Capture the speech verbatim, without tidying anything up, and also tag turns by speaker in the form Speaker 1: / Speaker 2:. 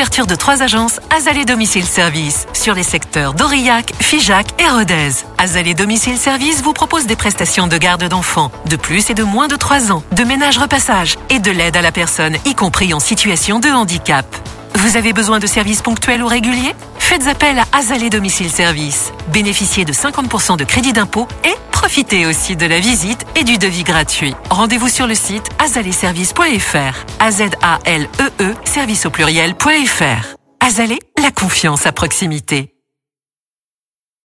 Speaker 1: Ouverture de trois agences Azalée Domicile Service sur les secteurs d'Aurillac, Figeac et Rodez. Azalée Domicile Service vous propose des prestations de garde d'enfants de plus et de moins de trois ans, de ménage repassage et de l'aide à la personne, y compris en situation de handicap. Vous avez besoin de services ponctuels ou réguliers? Faites appel à Azalée Domicile Service. Bénéficiez de cinquante pour cent de crédit d'impôt et profitez aussi de la visite et du devis gratuit. Rendez-vous sur le site azalée service point f r. A Z A L E E, service au pluriel.fr. Azalée, la confiance à proximité.